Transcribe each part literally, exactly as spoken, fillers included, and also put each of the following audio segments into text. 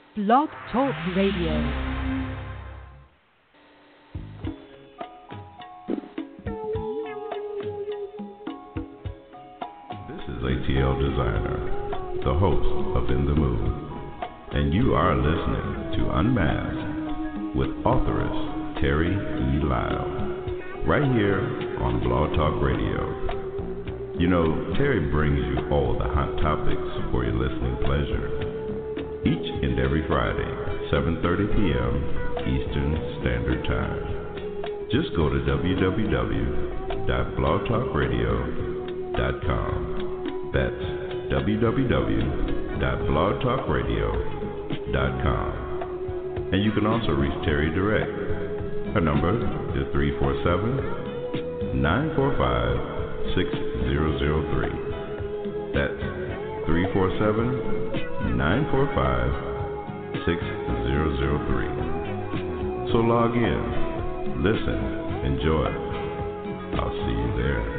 Blog Talk Radio. A T L Designer, the host of In the Mood, and you are listening to Unmasked with authoress Terry E. Lyle, right here on Blog Talk Radio. You know, Terry brings you all the hot topics for your listening pleasure, each and every Friday, seven thirty p.m. Eastern Standard Time. Just go to w w w dot blog talk radio dot com. That's w w w dot blog talk radio dot com. And you can also reach Terry direct. Her number is three four seven, nine four five, six zero zero three. That's three four seven, nine four five, six zero zero three. So log in, listen, enjoy. I'll see you there.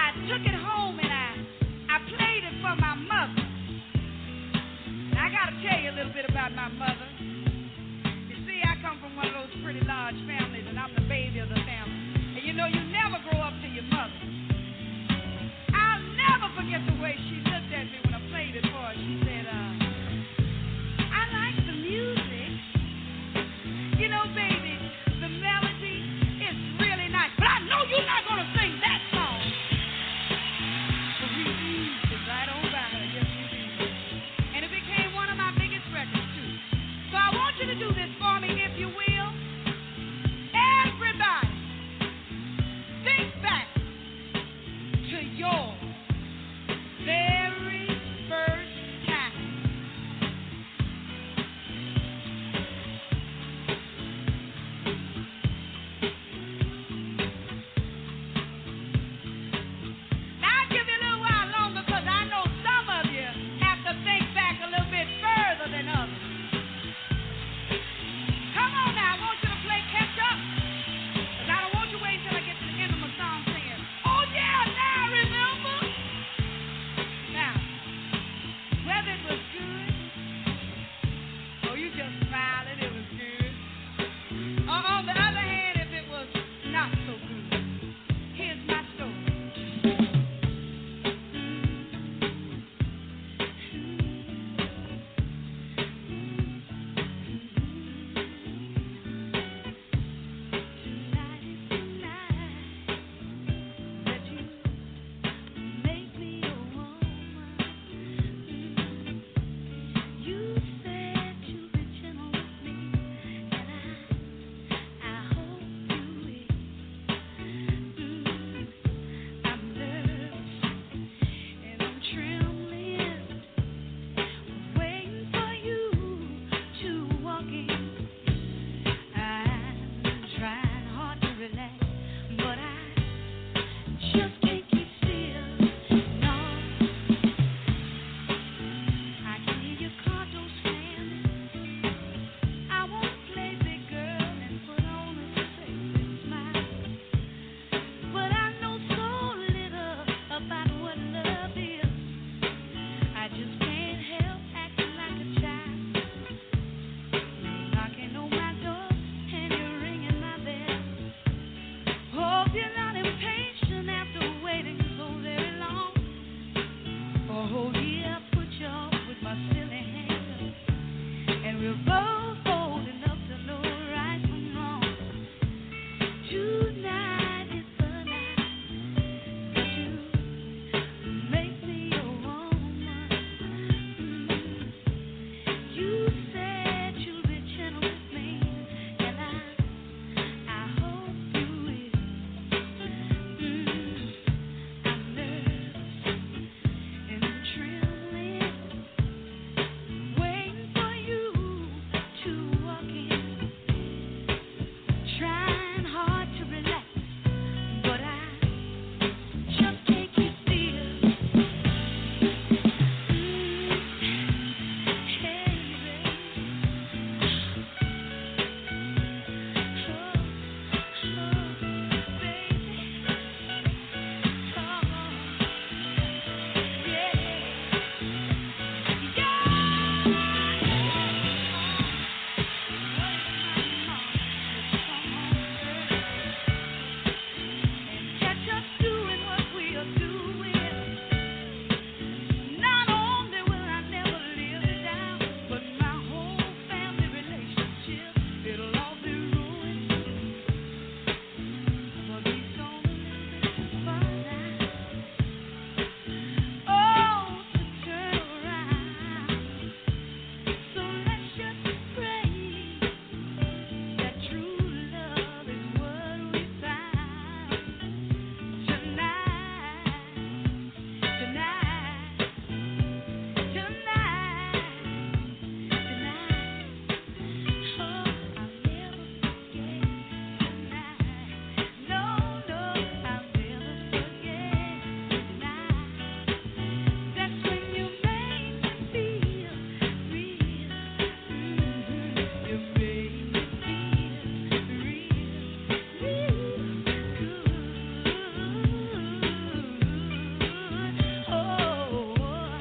I gotta tell you. You're not impatient after waiting so very long. For a whole year, I put you off with my silly hand, and we're both bold enough to know right from wrong. Tonight is the night that you make me your woman. Mm. You said you'll be gentle with me, and I, I hope you will. Mm. I'm nervous and trembling, waiting for you to walk in, trying hard to relax, but I just can't keep still. Mm, hey, baby. Oh, oh, baby. Oh, yeah. Catch us doing what we are doing. Not only will I never live it down, but my whole family relationship, it'll all be ruined. For these only for now. Oh, to turn around. So let's just pray that true love is what we found tonight, tonight, tonight, tonight. Oh, I'll never forget tonight. No, no, I'll never forget tonight. That's when you made me feel real. Mm-hmm. You made me feel real, real good. Oh, oh,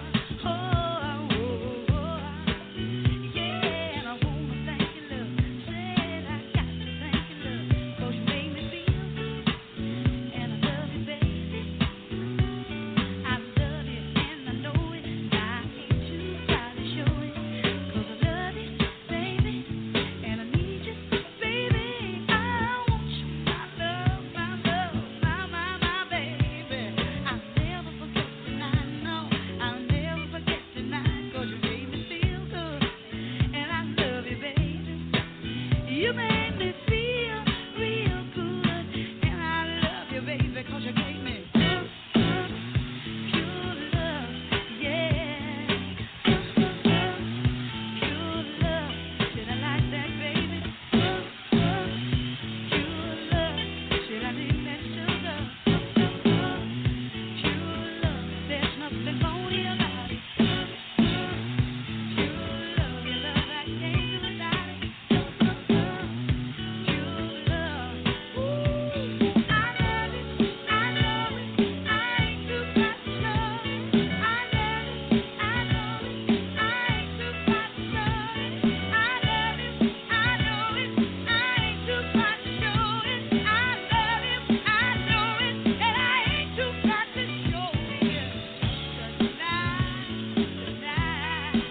oh, yeah. And I wanna thank you, love. Said I got to thank you, love, 'cause you made me feel good. And I love you, baby. I love you, and I know it. I ain't too proud to show it, 'cause I love you, baby, and I need you, baby. I want you, my love, my love, my, my, my baby. I'll never forget tonight, no, I'll never forget tonight, 'cause you made me feel good, and I love you, baby. You made me feel real good, and I love you, baby, 'cause you gave me pure love, yeah. Pure love, should I like that, baby? Pure love, should I need that sugar? Pure love, there's nothing phony about it. Pure love, your love I can't do without it. Pure love, ooh, I love it, I know it, I ain't too proud to show it. I love it, I know it, I ain't too proud to show it. I love it, I know it, I ain't too proud to show it. I love it, I know it, and I ain't too proud to show it. Tonight, tonight,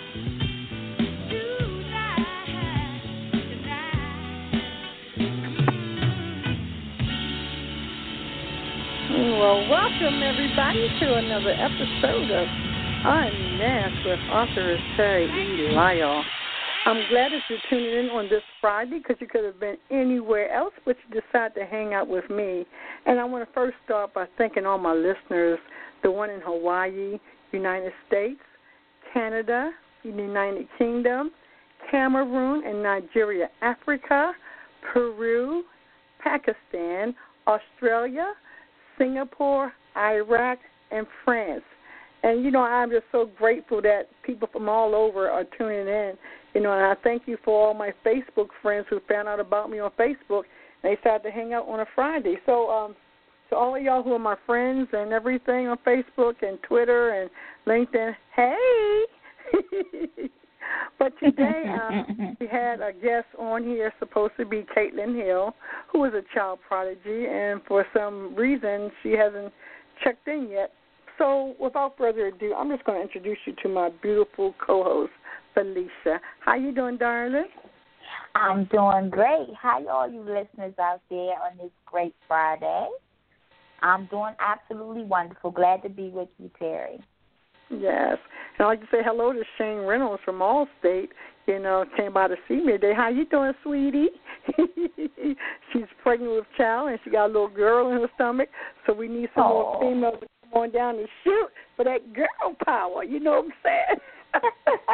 Well, welcome everybody to another episode of Unmasked with author Terry E. Lyle. I'm glad that you're tuning in on this Friday because you could have been anywhere else, but you decided to hang out with me. And I want to first start by thanking all my listeners, the one in Hawaii, United States, Canada, United Kingdom, Cameroon and Nigeria, Africa, Peru, Pakistan, Australia, Singapore, Iraq, and France. And, you know, I'm just so grateful that people from all over are tuning in. You know, and I thank you for all my Facebook friends who found out about me on Facebook. And they decided to hang out on a Friday. So, um, to all of y'all who are my friends and everything on Facebook and Twitter and LinkedIn, hey! But today um, we had a guest on here, supposed to be Caitlin Hill, who is a child prodigy, and for some reason she hasn't checked in yet. So without further ado, I'm just going to introduce you to my beautiful co-host, Felicia. How you doing, darling? I'm doing great. How all you listeners out there on this great Friday? I'm doing absolutely wonderful. Glad to be with you, Terry. Yes. And I'd like to say hello to Shane Reynolds from Allstate. You know, came by to see me today. How you doing, sweetie? She's pregnant with child, and she got a little girl in her stomach, so we need some Aww. more females to come on down and shoot for that girl power. You know what I'm saying?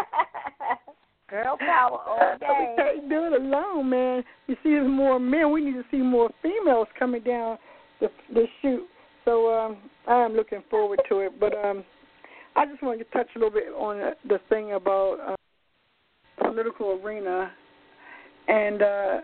Girl power all day. We can't do it alone, man. You see more men. We need to see more females coming down the, the shoot. So um, I am looking forward to it. But um, I just wanted to touch a little bit on the, the thing about uh, political arena. And uh,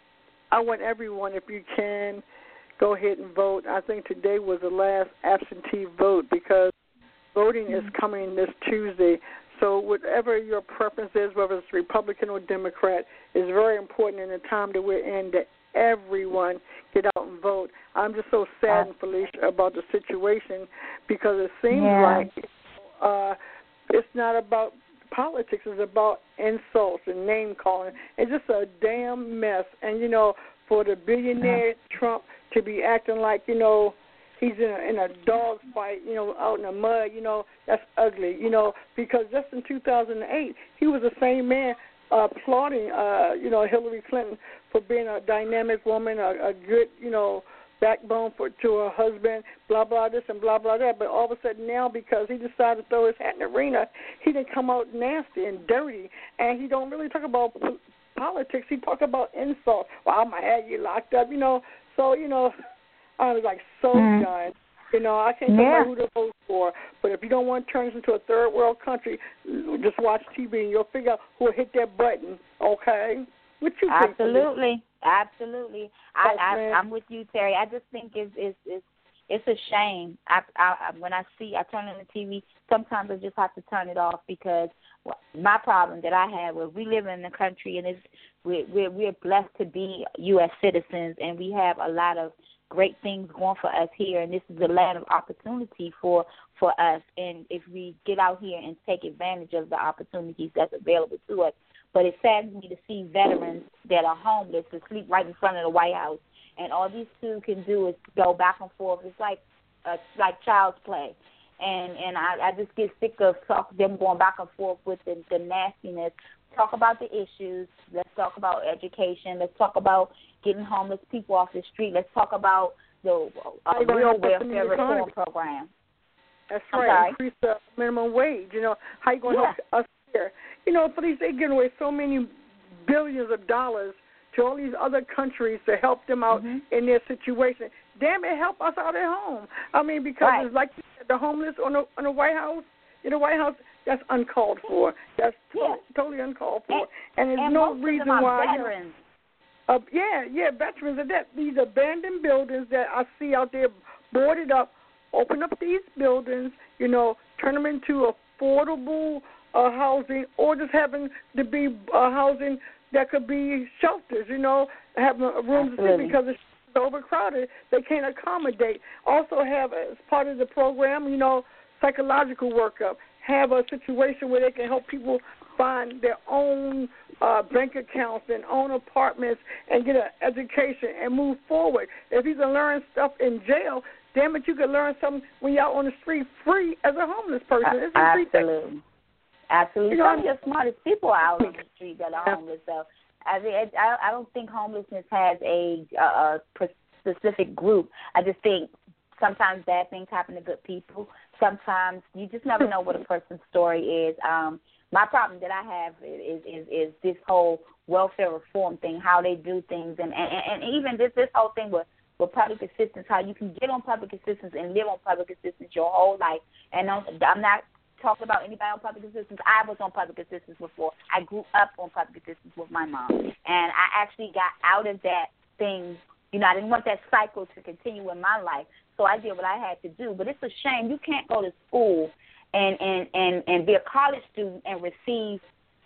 I want everyone, if you can, go ahead and vote. I think today was the last absentee vote because voting mm-hmm. is coming this Tuesday. So whatever your preference is, whether it's Republican or Democrat, is very important in the time that we're in that everyone get out and vote. I'm just so saddened, Felicia, about the situation because it seems yeah. like uh, it's not about politics. It's about insults and name-calling. It's just a damn mess. And, you know, for the billionaire Trump to be acting like, you know, he's in a, in a dog fight, you know, out in the mud, you know, that's ugly, you know, because just in two thousand eight, he was the same man uh, applauding, uh, you know, Hillary Clinton for being a dynamic woman, a, a good, you know, backbone for to her husband, blah, blah, this and blah, blah, that. But all of a sudden now, because he decided to throw his hat in the arena, he didn't come out nasty and dirty, and he don't really talk about p- politics. He talk about insults. Well, I'm going to have you locked up, you know. So, you know, I was like so mm. done. You know, I can't tell yeah. you who to vote for, but if you don't want to turn this into a third world country, just watch T V and you'll figure out who will hit that button, okay? What you think? Absolutely. Absolutely. I, I, man. I'm with you, Terry. I just think it's it's it's, it's a shame. I, I, when I see, I turn on the T V, sometimes I just have to turn it off because my problem that I have was we live in the country and it's, we're, we're, we're blessed to be U S citizens and we have a lot of great things going for us here, and this is a land of opportunity for for us. And if we get out here and take advantage of the opportunities that's available to us, but it saddens me to see veterans that are homeless and sleep right in front of the White House, and all these two can do is go back and forth. It's like uh, like child's play, and and I, I just get sick of talk them going back and forth with the, the nastiness. Talk about the issues. Let's talk about education. Let's talk about getting homeless people off the street. Let's talk about the uh, real welfare reform program. That's I'm right. sorry. Increase the minimum wage. You know, how you going to yeah. help us here? You know, for these, they're giving away so many billions of dollars to all these other countries to help them out mm-hmm. in their situation. Damn it, help us out at home. I mean, because right. it's like you said, the homeless on the, on the White House, in the White House, that's uncalled for. That's to- yeah. totally uncalled for. And, and there's and no most reason of them why. are veterans. Uh, yeah, yeah, veterans of that. These abandoned buildings that I see out there boarded up, open up these buildings, you know, turn them into affordable uh, housing or just having to be uh, housing that could be shelters, you know, having rooms to sleep because it's overcrowded. They can't accommodate. Also have, as part of the program, you know, psychological workup. Have a situation where they can help people find their own uh, bank accounts and own apartments and get an education and move forward. If you can learn stuff in jail, damn it, you can learn something when you're out on the street free as a homeless person. It's a Absolutely. Absolutely. You know, Some of the smartest people are out on the street that are homeless. So I, mean, I, I don't think homelessness has a, a, a specific group. I just think sometimes bad things happen to good people. Sometimes you just never know what a person's story is. Um, my problem that I have is, is is this whole welfare reform thing, how they do things, and, and, and even this this whole thing with, with public assistance, how you can get on public assistance and live on public assistance your whole life. And I'm, I'm not talking about anybody on public assistance. I was on public assistance before. I grew up on public assistance with my mom, and I actually got out of that thing. You know, I didn't want that cycle to continue in my life, so I did what I had to do. But it's a shame you can't go to school and, and, and, and be a college student and receive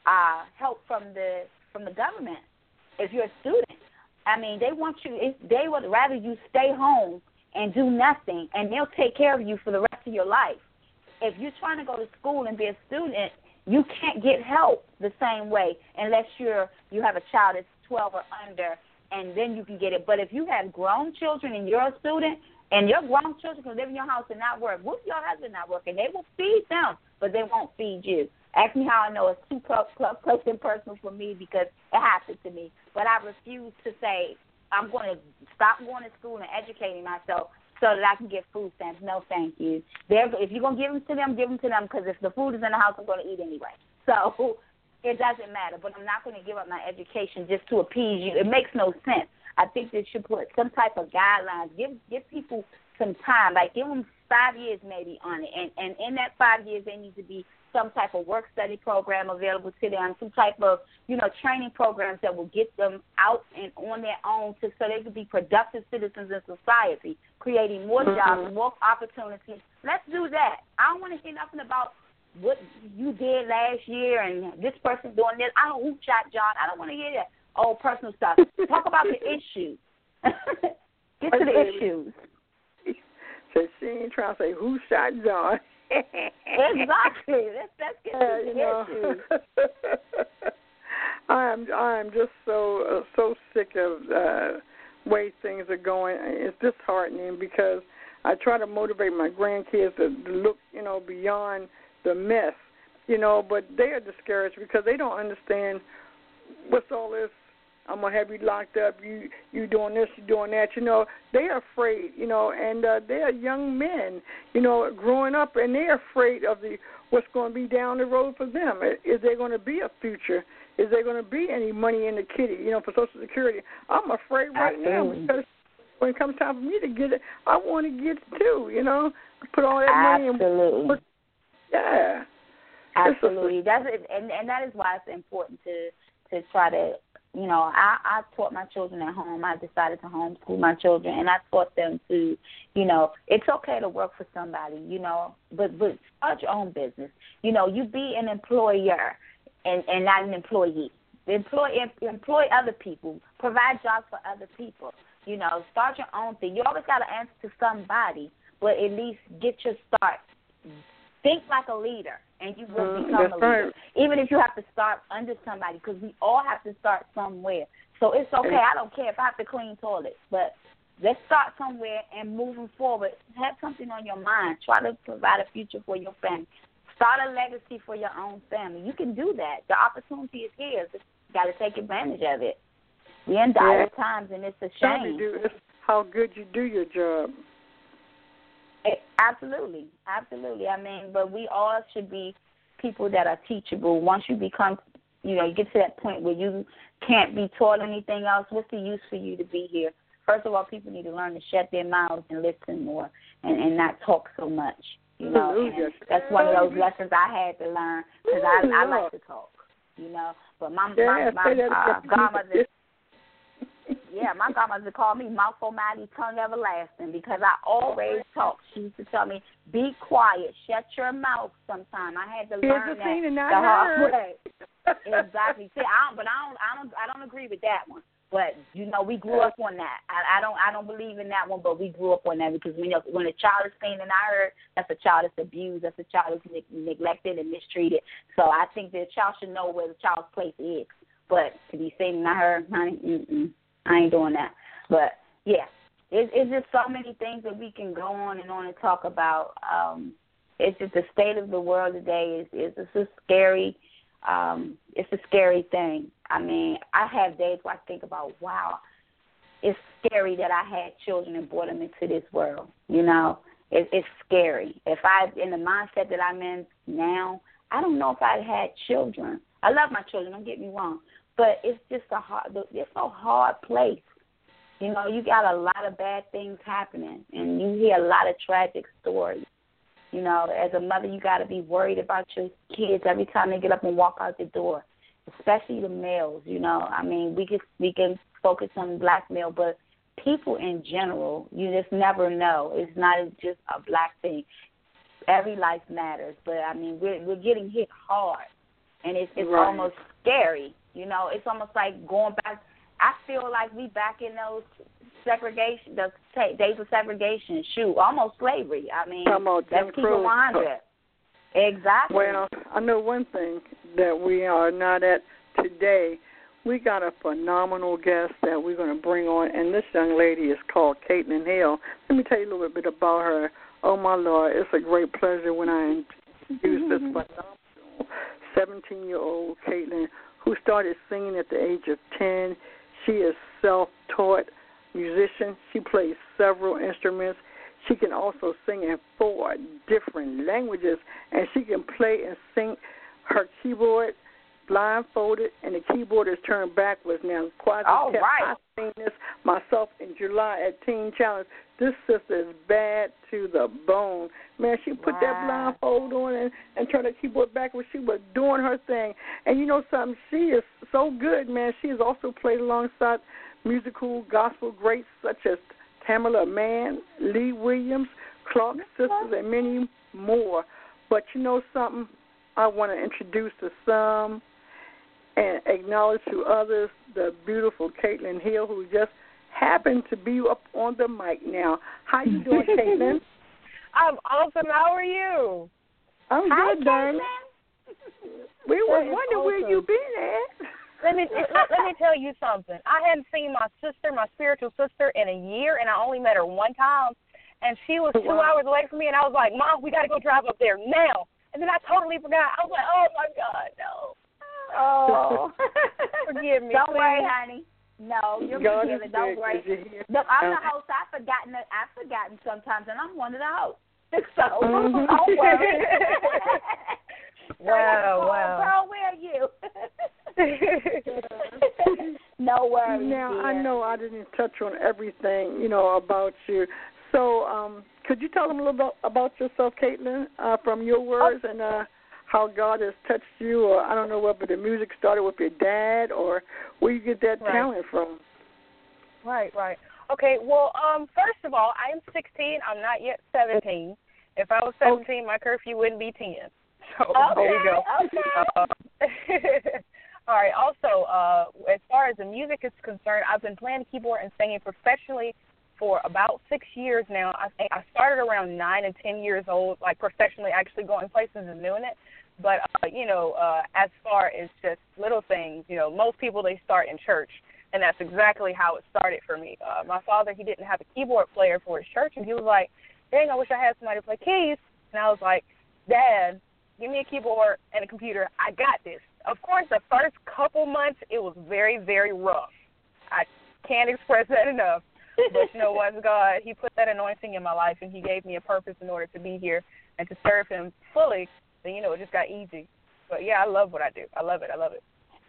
uh, help from the from the government if you're a student. I mean, they want you. If they would rather you stay home and do nothing, and they'll take care of you for the rest of your life. If you're trying to go to school and be a student, you can't get help the same way unless you're you have a child that's twelve or under, and then you can get it. But if you have grown children and you're a student, and your grown children can live in your house and not work, what if your husband not working? They will feed them, but they won't feed you. Ask me how I know it's too close, close, close and personal for me because it happened to me. But I refuse to say I'm going to stop going to school and educating myself so that I can get food stamps. No, thank you. They're, if you're going to give them to them, give them to them because if the food is in the house, I'm going to eat anyway. So it doesn't matter. But I'm not going to give up my education just to appease you. It makes no sense. I think they should put some type of guidelines. Give give people some time. Like give them five years maybe on it. And, and in that five years, there needs to be some type of work study program available to them, some type of, you know, training programs that will get them out and on their own to, so they can be productive citizens in society, creating more mm-hmm. jobs, more opportunities. Let's do that. I don't want to hear nothing about what you did last year and this person's doing this. I don't who shot John. I don't want to hear that old personal stuff. Talk about the issues. Get to the issues. So she ain't trying to say who shot John. Exactly. Let's, let's get uh, to the you know. issues. I'm I'm just so uh, so sick of uh, way things are going. It's disheartening because I try to motivate my grandkids to, to look, you know, beyond the mess, you know, but they are discouraged because they don't understand what's all this. I'm gonna have you locked up. You you doing this, you doing that. You know, they're afraid. You know, and uh, they're young men. You know, growing up, and they're afraid of the what's going to be down the road for them. Is there going to be a future? Is there going to be any money in the kitty? You know, for Social Security. I'm afraid right Absolutely. now because when it comes time for me to get it, I want to get it too. You know, put all that money in. Absolutely. Yeah. Absolutely. That's it, and and that is why it's important to to try to. You know, I, I taught my children at home. I decided to homeschool my children, and I taught them to, you know, it's okay to work for somebody, you know, but but start your own business. You know, you be an employer and, and not an employee. Employ employ other people. Provide jobs for other people. You know, start your own thing. You always got to answer to somebody, but at least get your start. Think like a leader, and you will Mm, become a leader. right. Even if you have to start under somebody, because we all have to start somewhere. So it's okay. I don't care if I have to clean toilets, but let's start somewhere and moving forward. Have something on your mind. Try to provide a future for your family. Start a legacy for your own family. You can do that. The opportunity is here. Just got to take advantage of it. We're in dire Yeah. times, and it's a Tell me, shame. do- it's how good you do your job. It, absolutely, absolutely. I mean, but we all should be people that are teachable. Once you become, you know, you get to that point where you can't be taught anything else, what's the use for you to be here? First of all, people need to learn to shut their mouths and listen more and, and not talk so much. You know, Hallelujah. and that's one of those lessons I had to learn because I, I like to talk, you know. But my, Yeah, my, say my that uh, again. godmother, yeah, my godmother called me mouthful mighty, tongue everlasting because I always talk. She used to tell me, be quiet, shut your mouth sometime. I had to Here's learn the that thing and the not hard her. way. Exactly. See, I don't, but I don't, I don't, I don't agree with that one. But you know, we grew up on that. I, I don't, I don't believe in that one, but we grew up on that because when when a child is seen and I heard, that's a child that's abused, that's a child that's ne- neglected and mistreated. So I think that a child should know where the child's place is. But to be seen and I heard, honey, mm-mm, I ain't doing that. But yeah, it, it's just so many things that we can go on and on and talk about. Um, it's just the state of the world today is is it's a scary. Um, it's a scary thing. I mean, I have days where I think about, wow, it's scary that I had children and brought them into this world. You know, it, it's scary. If I, in the mindset that I'm in now, I don't know if I'd had children. I love my children, don't get me wrong, but it's just a hard, it's a hard place. You know, you got a lot of bad things happening, and you hear a lot of tragic stories. You know, as a mother, you got to be worried about your kids every time they get up and walk out the door, especially the males. You know, I mean, we can we can focus on black male, but people in general, you just never know. It's not just a black thing. Every life matters, but I mean, we're we're getting hit hard, and it's it's Right. almost scary. You know, it's almost like going back. I feel like we back in those segregation, the ta- days of segregation. Shoot, almost slavery. I mean, Talking about Jim let's keep it Crow. one hundred. Exactly. Well, I know one thing that we are not at today. We got a phenomenal guest that we're going to bring on, and this young lady is called Caitlin Hill. Let me tell you a little bit about her. Oh, my Lord, it's a great pleasure when I introduce this phenomenal seventeen-year-old Caitlin who started singing at the age of ten. She is self-taught musician. She plays several instruments. She can also sing in four different languages, and she can play and sing her keyboard blindfolded, and the keyboard is turned backwards now. Quasi All kept right. I seen this myself in July at Teen Challenge. This sister is bad to the bone. Man, she put that Wow. blindfold on and, and turned the keyboard backwards. She was doing her thing. And you know something? She is so good, man. She has also played alongside musical gospel greats such as Tamala Mann, Lee Williams, Clark Sisters, and many more. But you know something? I want to introduce to some and acknowledge to others the beautiful Caitlin Hill, who just happened to be up on the mic now. How you doing, Caitlin? I'm awesome. How are you? I'm Hi, good, darling. Caitlin. We were That is wondering where awesome. you been at. Let me let, let me tell you something. I hadn't seen my sister, my spiritual sister, in a year, and I only met her one time. And she was two Wow. hours away from me, and I was like, Mom, we got to go drive up there now. And then I totally forgot. I was like, oh, my God, no. Oh. Forgive me, Don't worry, please. honey. No, you're God is forgiven. Don't good, worry. 'cause you're here. Look, I'm the Um, host. I've forgotten it. I've forgotten sometimes, and I'm one of the hosts. So Mhm. don't worry. Wow, Girl, wow. Girl, where are you? No worries, Now, dear. I know I didn't touch on everything, you know, about you. So um, could you tell them a little bit about yourself, Caitlin, uh, from your words and uh, how God has touched you? Or I don't know whether the music started with your dad or where you get that Right. talent from. Right, right. Okay, well, um, first of all, I am sixteen. I'm not yet seventeen. If I was seventeen, my curfew wouldn't be ten. So there you go. Okay. Uh, all right. Also, uh, as far as the music is concerned, I've been playing the keyboard and singing professionally for about six years now. I think I started around nine and ten years old, like professionally, actually going places and doing it. But uh, you know, uh, as far as just little things, you know, most people they start in church, and that's exactly how it started for me. Uh, my father, he didn't have a keyboard player for his church, and he was like, "Dang, I wish I had somebody to play keys." And I was like, "Dad, give me a keyboard and a computer. I got this." Of course, the first couple months, it was very, very rough. I can't express that enough. But you know what, God, he put that anointing in my life, and he gave me a purpose in order to be here and to serve him fully. Then, you know, it just got easy. But, yeah, I love what I do. I love it. I love it.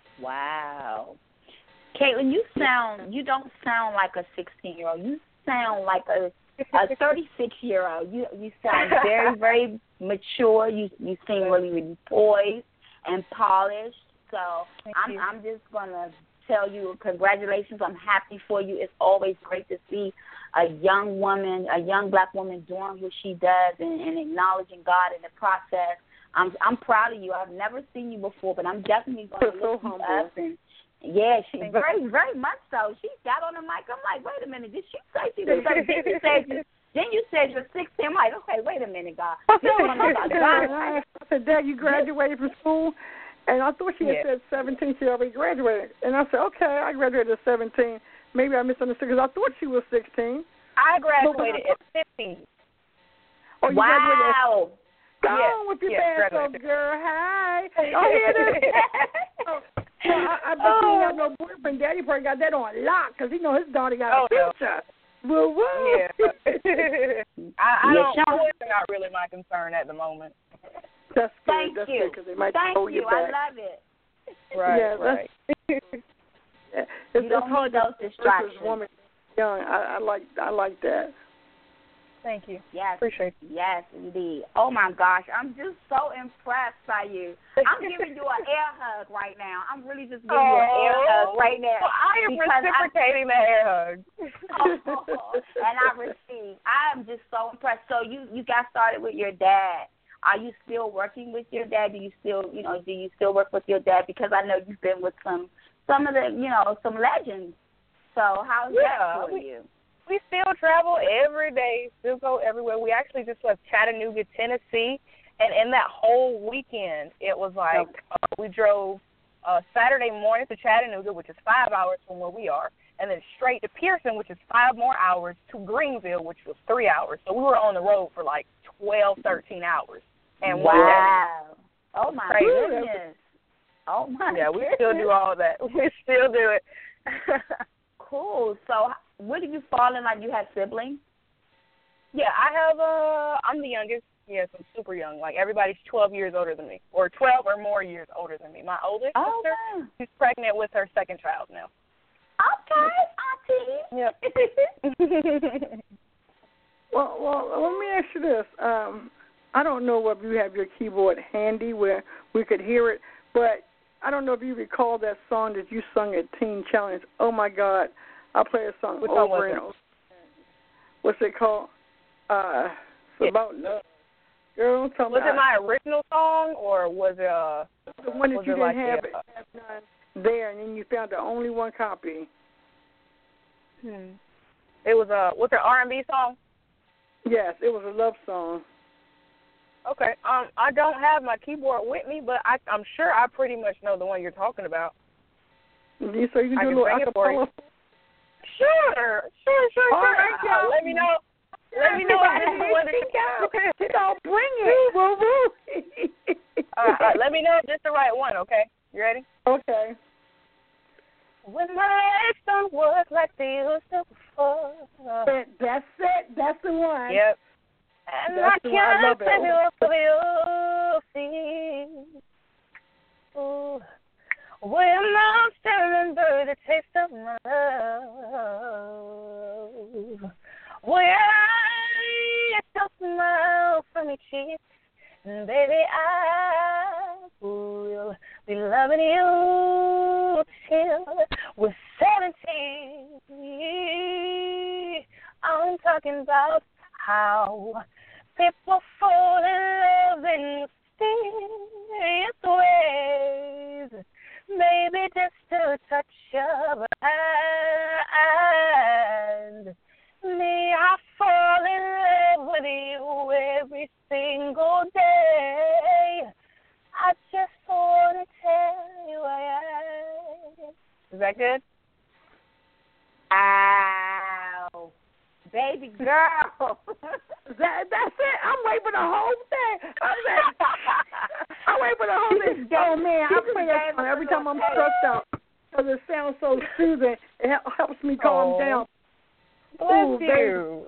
Wow. Caitlin, you sound, you don't sound like a sixteen-year-old. You sound like a a thirty-six-year-old. You you sound very, very mature. You you seem really, really poised and polished. So Thank I'm you. I'm just gonna tell you congratulations. I'm happy for you. It's always great to see a young woman, a young black woman doing what she does and, and acknowledging God in the process. I'm I'm proud of you. I've never seen you before, but I'm definitely going to So look you humble. up and. Yeah, she Thank very, very much so. She got on the mic. I'm like, wait a minute, did she say she was thirty? Then you said you, then you said you're sixteen. I'm like, okay, wait a minute, God. This one about God. I said, Dad, you graduated from school? And I thought she had Yeah. said seventeen. She already graduated. And I said, okay, I graduated at seventeen. Maybe I misunderstood because I thought she was sixteen. I graduated at fifteen. Oh, you graduated at Wow. Go Yes, on with your yes, dance graduated. up, girl. Hi. Y'all hear this? Oh, so I, I bet you Oh. ain't got no boyfriend. Daddy probably got that on lock because he know his daughter got Oh, a no. future. Woo woo. Yeah. I, I Yeah, don't, Sean. boys are not really my concern at the moment. That's good. Thank That's you. good because they might Thank hold you. you I back. love it. Right, Yeah, right. Yeah. You It's, don't it's hard need those to versus distractions. woman young. I, I like I like that. Thank you. Yes. Appreciate it. Yes, indeed. Oh, my gosh. I'm just so impressed by you. I'm giving you an air hug right now. I'm really just giving you an air hug right now. Well, I am because I- reciprocating the air hug. Oh, and I receive. I am just so impressed. So you, you got started with your dad. Are you still working with your dad? Do you still, you know, do you still work with your dad? Because I know you've been with some, some of the, you know, some legends. So how's Yeah, that for we, you? We still travel every day, still go everywhere. We actually just left Chattanooga, Tennessee, and in that whole weekend, it was like Okay. uh, we drove uh, Saturday morning to Chattanooga, which is five hours from where we are, and then straight to Pearson, which is five more hours, to Greenville, which was three hours. So we were on the road for like twelve, thirteen hours. And one day. Wow. Oh, my Crazy. goodness. Oh, my Yeah, we goodness. still do all that. We still do it. Cool. So what did you fall in, like you had siblings? Yeah, I have, uh, I'm the youngest. Yes, I'm super young. Like, everybody's twelve years older than me, or twelve or more years older than me. My oldest Oh, sister, wow. she's pregnant with her second child now. Okay, Auntie. Yep. Well, well, let me ask you this. Um, I don't know whether you have your keyboard handy where we could hear it, but I don't know if you recall that song that you sung at Teen Challenge. Oh, my God. I play a song Which song was over and it? over. What's it called? Uh, it's Yeah. about love. Girl, don't tell me. Was it my original song, or was it, uh, the one that was you it didn't like have, the, it, have none there, and then you found the only one copy? hmm. It was a, what's it, R and B song? Yes, it was a love song. Okay. Um, I don't have my keyboard with me, but I, I'm sure I pretty much know the one you're talking about. You- So you can I do can a little sing it for you. acapella. Sure, sure, sure, All sure. right, Uh, y'all. let me know. Let me know if this is the one that She don't bring it. Woo woo. uh, uh, let me know if this is the right one. Okay, you ready? Okay. When my legs don't work like they used to before. That- That's it. That's the one. Yep. And That's I the one. I love can't it. tell you feel. Ooh. When I'm still under the taste of my love. When I still smile from your cheeks. And baby, I will be loving you till we're seventeen. I'm talking about how people fall in love in mysterious ways. Maybe just a touch of a hand. Me, I fall in love with you every single day. I just want to tell you I am. Is that good? Ow. Baby girl. That, that's it. I'm waiting for the whole thing. I'm, like, I'm waiting for the whole thing. Oh, man, I play that song every time I'm stressed out because it sounds so soothing. It hel- helps me calm Oh. down. Bless Ooh, you.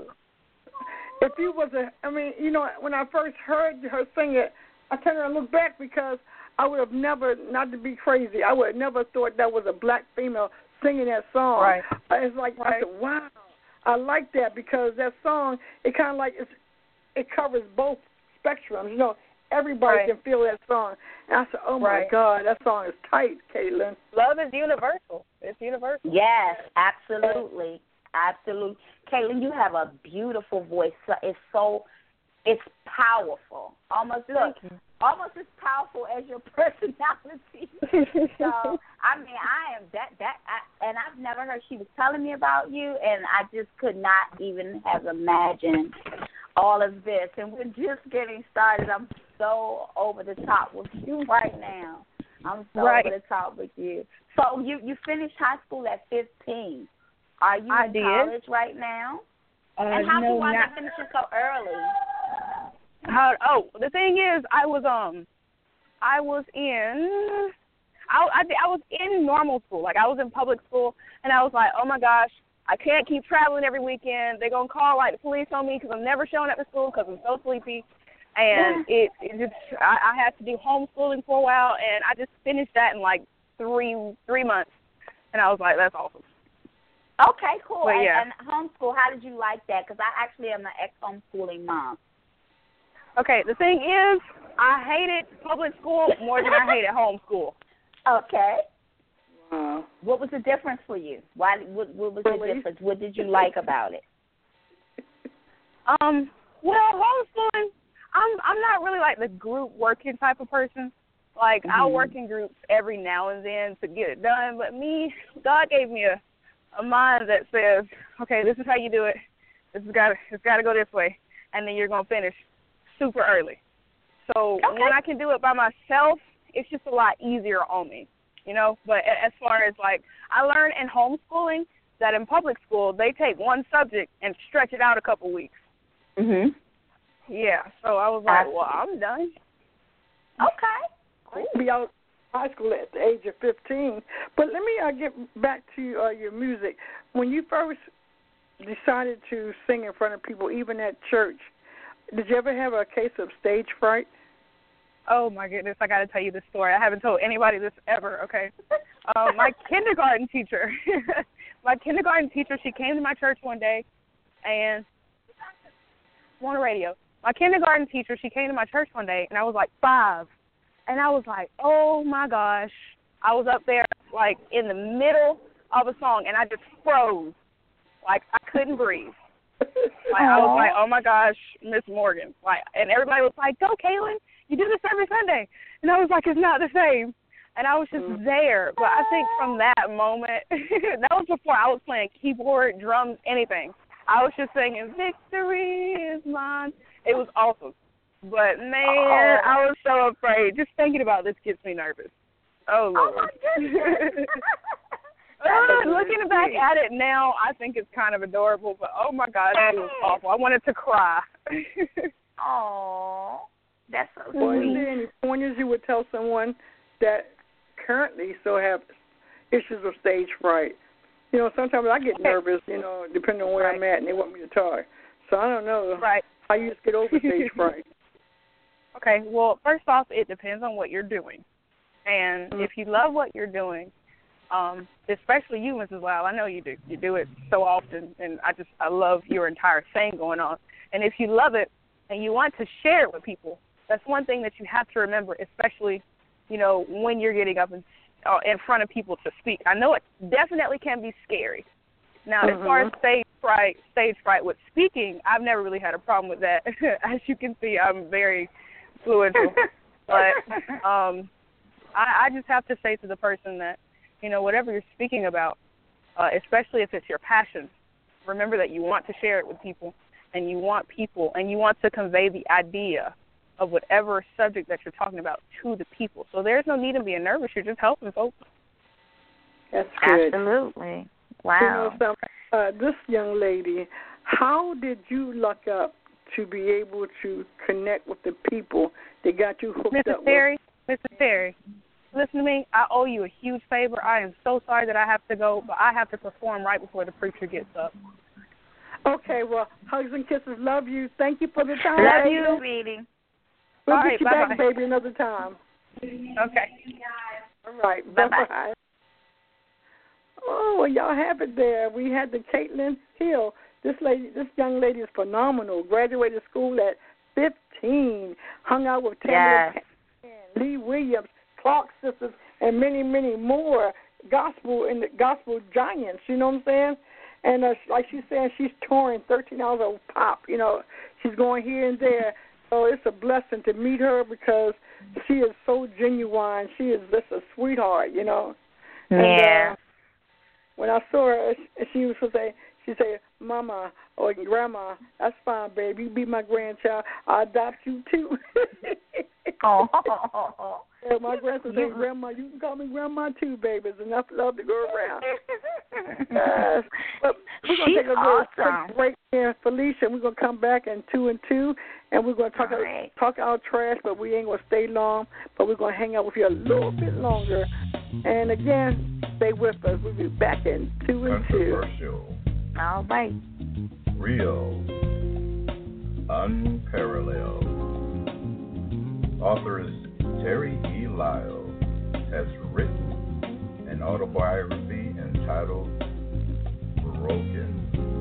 If you was a, I mean, you know, when I first heard her sing it, I turned around and looked back because I would have never, not to be crazy, I would have never thought that was a black female singing that song. Right. It's like, I Right. said, wow, I like that because that song, it kind of like, it's, it covers both spectrums. You know, everybody Right. can feel that song. And I said, oh, my Right. God, that song is tight, Caitlin. Love is universal. It's universal. Yes, absolutely. Absolutely. Caitlin, you have a beautiful voice. So- It's so, it's powerful. Almost, look, almost as powerful as your personality. So, I mean, I am that, that, I, and I've never heard, she was telling me about you, and I just could not even have imagined all of this. And we're just getting started. I'm so over the top with you right now. I'm so Right. over the top with you. So, you, you finished high school at fifteen. Are you I in did. college right now? Uh, and how no, do you wind not. up finishing so early? How? Oh, the thing is, I was um, I was in, I I, I was in normal school, like I was in public school, and I was like, oh my gosh, I can't keep traveling every weekend. They're gonna call like the police on me because I'm never showing up to school because I'm so sleepy, and it it just I, I had to do homeschooling for a while, and I just finished that in like three three months, and I was like, that's awesome. Okay, cool. But, and, yeah. and homeschool, how did you like that? Because I actually am an ex-homeschooling mom. Okay, the thing is, I hated public school more than I hated homeschool. Okay. Wow. What was the difference for you? Why? What, what was the Really? difference? What did you like about it? Um, well, homeschooling, I I'm I'm not really like the group working type of person. Like mm-hmm. I'll work in groups every now and then to get it done. But me, God gave me a, a mind that says, okay, this is how you do it. This has got it's got to go this way, and then you're gonna finish super early. So okay. when I can do it by myself, it's just a lot easier on me, you know. But as far as like I learned in homeschooling that in public school they take one subject and stretch it out a couple weeks. Mhm. Yeah. So I was like, well, I'm done. Okay. I used to be out of high school at the age of fifteen. But let me uh, get back to uh, your music. When you first decided to sing in front of people, even at church, did you ever have a case of stage fright? Oh, my goodness. I got to tell you this story. I haven't told anybody this ever, okay? Um, my kindergarten teacher, my kindergarten teacher, she came to my church one day, and I'm on the radio. My kindergarten teacher, she came to my church one day, and I was like five. And I was like, oh, my gosh. I was up there, like, in the middle of a song, and I just froze. Like, I couldn't breathe. Like, I was like, oh, my gosh, Miss Morgan. Like, and everybody was like, go, Kaylin. You do this every Sunday. And I was like, it's not the same. And I was just mm. there. But I think from that moment, that was before I was playing keyboard, drums, anything. I was just singing, victory is mine. It was awesome. But, man, oh. I was so afraid. Just thinking about this gets me nervous. Oh, Lord. Oh, my goodness. uh, looking back at it now, I think it's kind of adorable. But, oh, my gosh, it was awful. I wanted to cry. Oh, that's so sweet. Well, is there any pointers you would tell someone that currently still have issues of stage fright? You know, sometimes I get nervous, you know, depending on where right. I'm at, and they want me to talk. So I don't know right. how you just get over stage fright. Okay, well, first off, it depends on what you're doing. And mm-hmm. if you love what you're doing, um, especially you, Missus Lyle, I know you do. You do it so often, and I just I love your entire thing going on. And if you love it and you want to share it with people, that's one thing that you have to remember, especially, you know, when you're getting up in, uh, in front of people to speak. I know it definitely can be scary. Now, mm-hmm. as far as stage fright, stage fright with speaking, I've never really had a problem with that. As you can see, I'm very fluential. But um, I, I just have to say to the person that, you know, whatever you're speaking about, uh, especially if it's your passion, remember that you want to share it with people, and you want people, and you want to convey the idea of whatever subject that you're talking about to the people. So there's no need in being nervous. You're just helping folks. That's good. Absolutely. Wow. You know, so, uh, this young lady, how did you luck up to be able to connect with the people that got you hooked Missus up Terry, with? Missus Terry, listen to me. I owe you a huge favor. I am so sorry that I have to go, but I have to perform right before the preacher gets up. Okay, well, hugs and kisses. Love you. Thank you for the time. Love baby. you, sweetie. We'll All get right, you bye-bye. back, baby, another time. Okay. All right. Bye-bye. Bye-bye. Oh, well, y'all have it there. We had the Caitlin Hill. This lady, this young lady is phenomenal. Graduated school at fifteen. Hung out with Tamara Yes. Pan, Lee Williams, Clark Sisters, and many, many more gospel and gospel giants. You know what I'm saying? And uh, like she's saying, she's touring thirteen hours of pop. You know, she's going here and there. So it's a blessing to meet her because she is so genuine. She is just a sweetheart. You know. And, Yeah. Uh, when I saw her, she was to say, she said, "Mama or Grandma, that's fine, baby. You be my grandchild. I'll adopt you too." Oh. Yeah, my grandson said, "Grandma, you can call me Grandma too, baby. There's enough love to go around." uh, but we're gonna She's take a little awesome. quick break here, Felicia. We're gonna come back in two and two, and we're gonna talk Right. talk our trash, but we ain't gonna stay long. But we're gonna hang out with you a little bit longer. And again, stay with us. We'll be back in two and two. Controversial, All right. real, unparalleled. Author Terry E. Lyle has written an autobiography entitled Broken.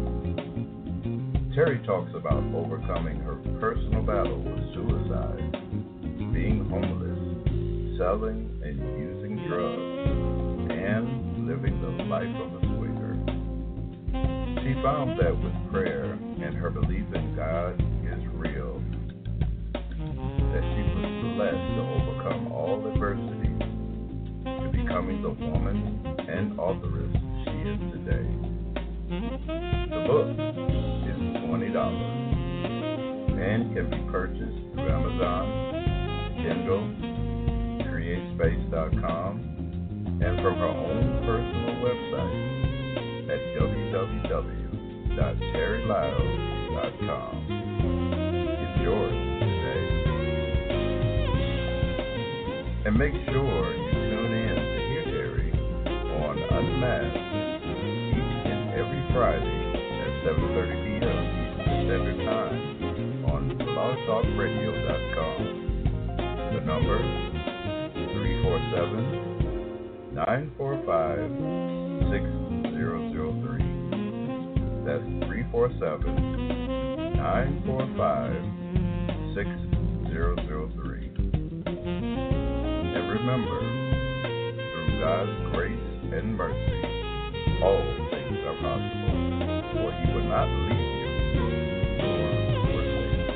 Terry talks about overcoming her personal battle with suicide, being homeless, selling and using drugs, and living the life of a swinger. She found that with prayer and her belief in God is real, and can be purchased through Amazon, Kindle, create space dot com, and from her own personal website at w w w dot terry lyles dot com. It's yours today. And make sure you tune in to hear Terry on Unmasked each and every Friday at seven thirty p.m. Eastern Standard Time on blog talk radio dot com. The number three four seven, nine four five, six zero zero three. That's three four seven, nine four five, six zero zero three. And remember, through God's grace and mercy, all things are possible, for He would not leave you nor forsake you.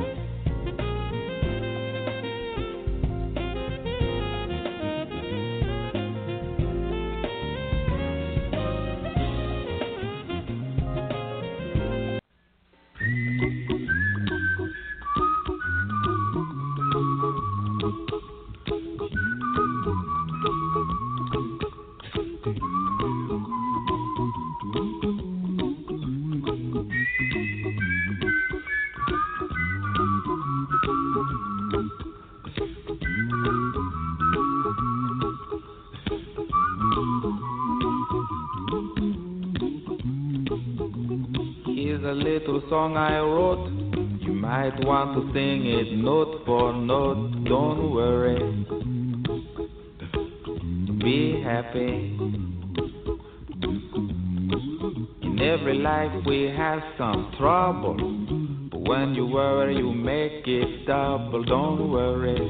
Here's a little song I wrote. You might want to sing it note for note. Don't worry. Be happy. In every life we have some trouble, but when you worry you make it double. Don't worry.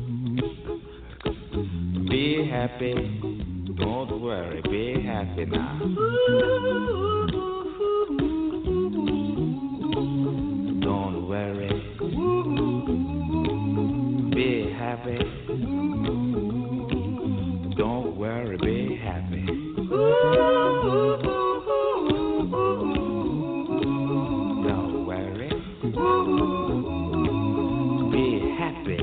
Be happy. Don't worry. Be happy now. Don't worry. Be happy. Don't worry, be happy. Don't worry. Be happy.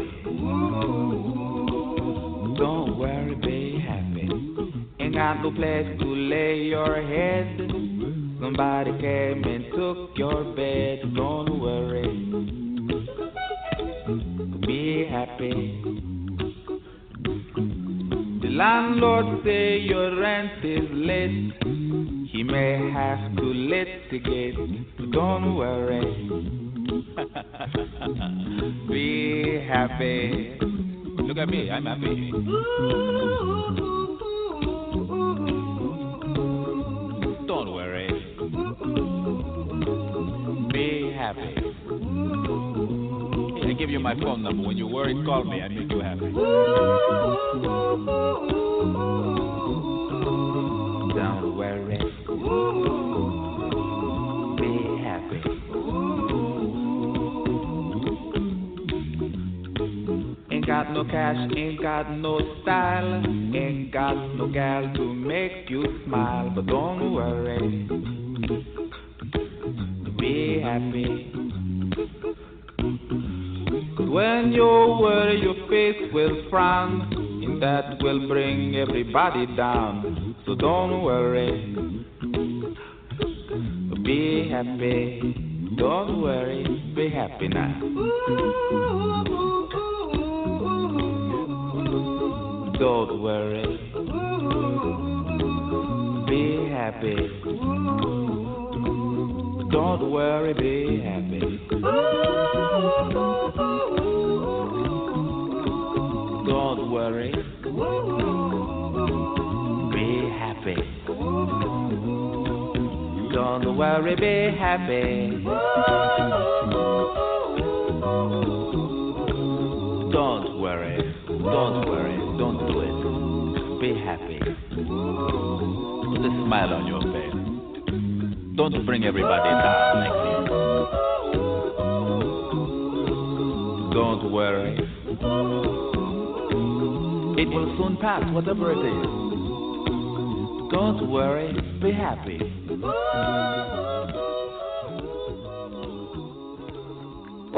Don't worry, be happy. Ain't got no place to lay your head. Somebody came and took your bed. Don't worry. Be happy. The landlord say your rent is late. He may have to litigate. Don't worry. Be happy. Look at me, I'm happy. Don't worry. Be happy. I give you my phone number. When you worry, call me. I make you happy. Don't worry. Be happy. Ain't got no cash, ain't got no style, ain't got no gal to make you smile, but don't worry. Be happy. When you worry, your face will frown, and that will bring everybody down. So don't worry, be happy. Don't worry, be happy now. Don't worry, be happy. Don't worry, be happy. Don't worry, be happy. Don't worry, be happy. Don't worry, don't worry, don't do it. Be happy. Put a smile on your face. Don't bring everybody down like this. Don't worry. It will soon pass, whatever it is. Don't worry, be happy.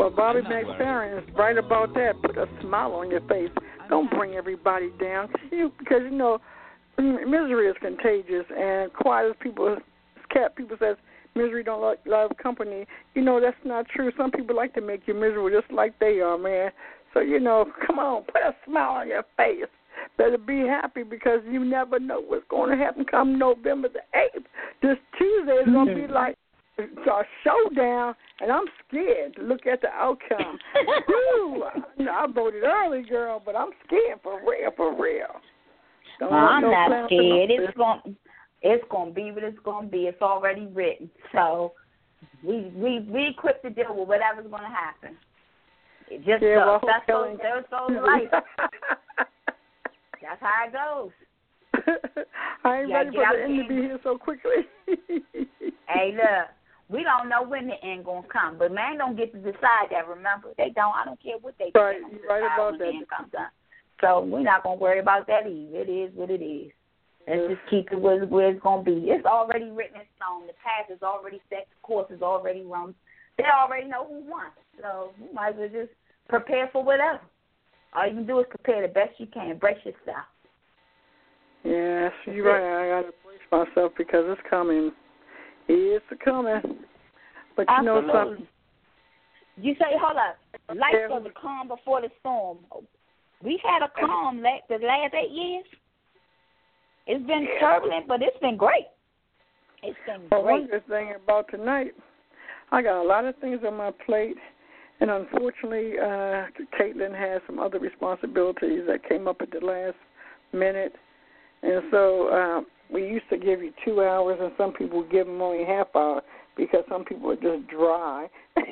Well, Bobby You're not McFerrin worried. is right about that. Put a smile on your face. Don't bring everybody down. You, because, you know, m- misery is contagious. And quiet as people, as cat people says, misery don't love, love company. You know, that's not true. Some people like to make you miserable just like they are, man. So, you know, come on, put a smile on your face. Better be happy because you never know what's going to happen come November the eighth. This Tuesday is going to be like a showdown, and I'm scared to look at the outcome. Ooh, I voted early, girl, but I'm scared for real, for real. Don't Well, want I'm no not clowns in scared. my It's face. going, it's going to be what it's going to be. It's already written. So we we we equipped to deal with whatever's going to happen. It just Yeah, well, goes. That's so. Helen- There's so life. That's how it goes. I ain't Yeah, ready get for out the end to there. be here so quickly. Hey, look, we don't know when the end gonna come, but man don't get to decide that. Remember, they don't. I don't care what they do. Right, They don't you're right decide about when that. the end comes up. So we're not gonna worry about that either. It is what it is. Let's just keep it where, where it's gonna be. It's already written in stone. The path is already set. The course is already run. They already know who won. So you might as well just prepare for whatever. All you can do is prepare the best you can. Brace yourself. Yes, you're right. I got to brace myself because it's coming. It's coming. But you know Absolutely. something? You say, hold up. Life Yeah. was a calm before the storm. We've had a calm la- the last eight years. It's been Yeah. turbulent, but it's been great. It's been Well, one great. good thing about tonight, I got a lot of things on my plate, and unfortunately, uh, Caitlin has some other responsibilities that came up at the last minute. And so uh, we used to give you two hours, and some people give them only half hour because some people are just dry.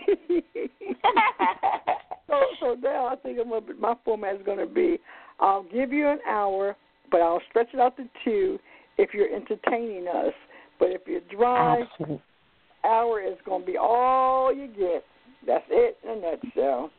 so, so now I think I'm gonna be, my format is going to be, I'll give you an hour, but I'll stretch it out to two if you're entertaining us. But if you're dry, Absolutely. hour is going to be all you get. That's it in a nutshell.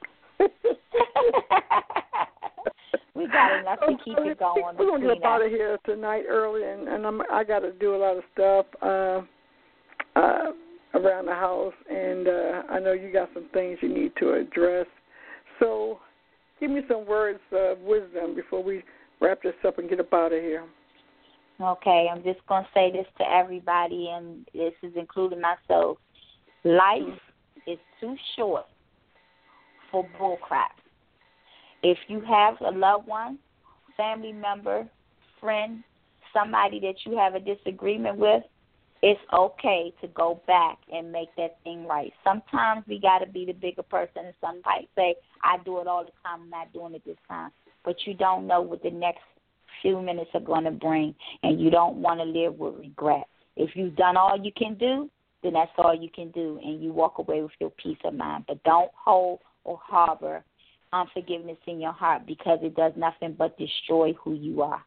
We got enough to keep it going. We're going to get between out us. of here tonight early, and, and I'm, I got to do a lot of stuff uh, uh, around the house, and uh, I know you got some things you need to address. So give me some words of wisdom before we wrap this up and get up out of here. Okay, I'm just going to say this to everybody, and this is including myself. Life is too short for bullcrap. If you have a loved one, family member, friend, somebody that you have a disagreement with, it's okay to go back and make that thing right. Sometimes we got to be the bigger person, and somebody say, I do it all the time, I'm not doing it this time. But you don't know what the next few minutes are going to bring, and you don't want to live with regret. If you've done all you can do, then that's all you can do, and you walk away with your peace of mind. But don't hold or harbor unforgiveness in your heart because it does nothing but destroy who you are.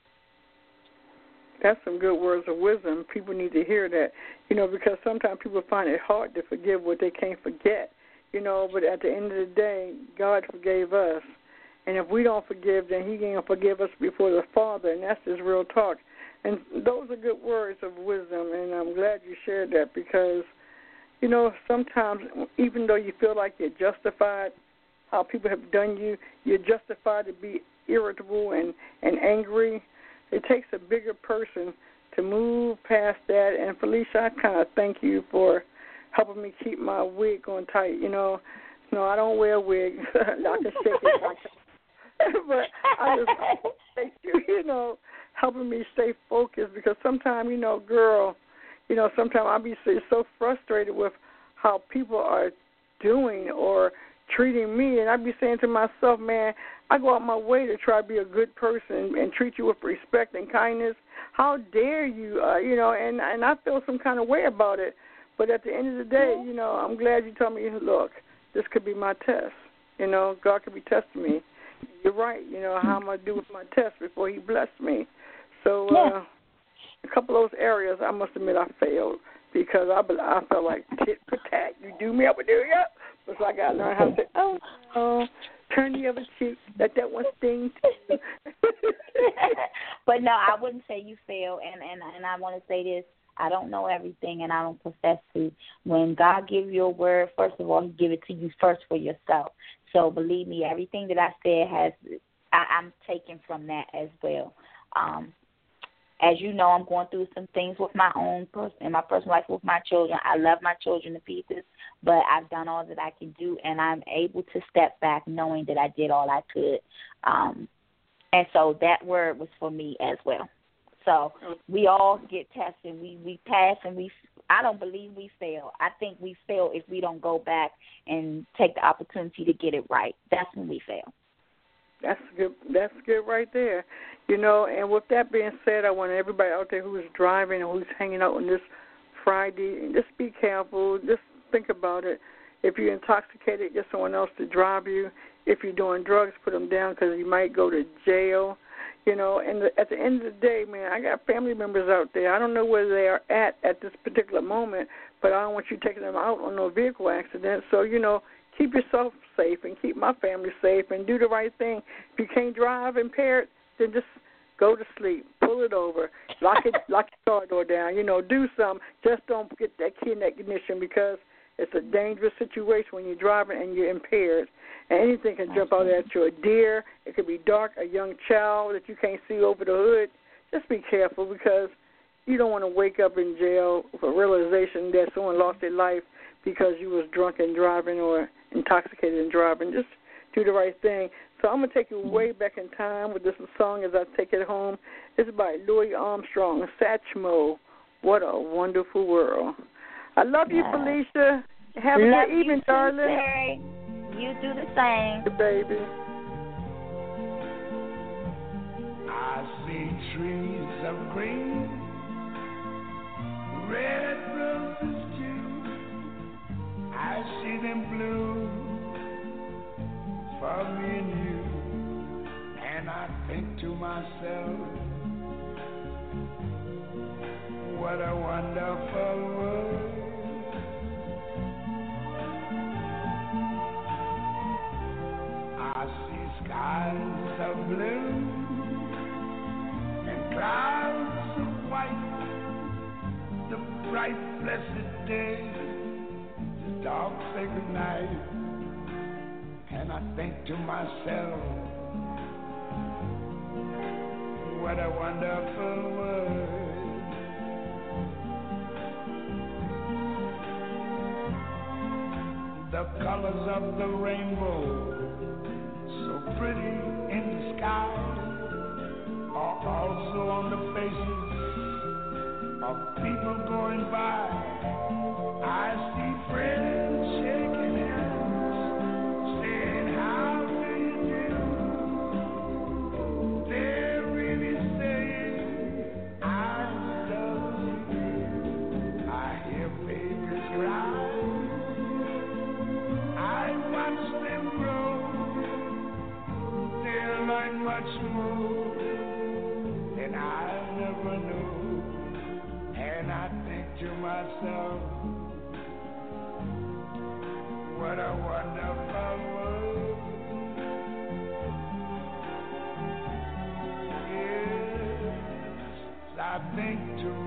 That's some good words of wisdom. People need to hear that, you know, because sometimes people find it hard to forgive what they can't forget, you know, but at the end of the day, God forgave us. And if we don't forgive, then he can't forgive us before the Father, and that's just real talk. And those are good words of wisdom, and I'm glad you shared that because, you know, sometimes even though you feel like you're justified, how people have done you, you're justified to be irritable and, and angry. It takes a bigger person to move past that. And, Felicia, I kind of thank you for helping me keep my wig on tight. You know, no, I don't wear wigs. I can shake it. I can, but I just thank you, you know, helping me stay focused because sometimes, you know, girl, you know, sometimes I'll be so, so frustrated with how people are doing or treating me, and I'd be saying to myself, man, I go out my way to try to be a good person and treat you with respect and kindness. How dare you, uh, you know, and, and I feel some kind of way about it. But at the end of the day, you know, I'm glad you told me, look, this could be my test. You know, God could be testing me. You're right, you know, how am I do with my test before he blessed me? So uh, a couple of those areas, I must admit I failed because I, I felt like tit for tat. You do me up and do you up. So I got to learn how to say, oh, no, turn the other cheek, let that one sting too. But no, I wouldn't say you fail, and, and, and I want to say this. I don't know everything, and I don't profess to. When God gives you a word, first of all, He give it to you first for yourself. So believe me, everything that I said has I, I'm taken from that as well. Um, as you know, I'm going through some things with my own person, in my personal life with my children. I love my children to pieces, but I've done all that I can do, and I'm able to step back knowing that I did all I could. Um, and so that word was for me as well. So we all get tested. We, we pass, and we I don't believe we fail. I think we fail if we don't go back and take the opportunity to get it right. That's when we fail. That's good. That's good right there. You know, and with that being said, I want everybody out there who's driving and who's hanging out on this Friday, just be careful. Just think about it. If you're intoxicated, get someone else to drive you. If you're doing drugs, put them down because you might go to jail. You know, and the, at the end of the day, man, I got family members out there. I don't know where they are at at this particular moment, but I don't want you taking them out on no vehicle accident. So, you know, keep yourself safe and keep my family safe and do the right thing. If you can't drive impaired, then just go to sleep, pull it over, lock it, lock your car door down. You know, do something. Just don't get that key in that ignition because it's a dangerous situation when you're driving and you're impaired. And anything can jump out at you. A deer, it could be dark, a young child that you can't see over the hood. Just be careful because you don't want to wake up in jail for realization that someone lost their life because you was drunk and driving or intoxicated and driving. Just do the right thing. So I'm going to take you way back in time with this song as I take it home. It's by Louis Armstrong, Satchmo, What a Wonderful World. I love you, Felicia. Have a love good evening, you too, darling. Terry. You do the same. Good baby. I see trees of green, red roses too. I see them bloom for me and you. And I think to myself, what a wonderful world. I see skies of blue and clouds of white, the bright blessed day, the dark sacred night, and I think to myself, what a wonderful world. The colors of the rainbow, so pretty in the sky, are also on the faces of people going by. I see friends shaking hands, saying, how do you do? They're really saying, I love you. I hear babies cry. I watch them grow. They'll learn much more than I never knew. And I think to myself, what a wonderful world. Yes, I think to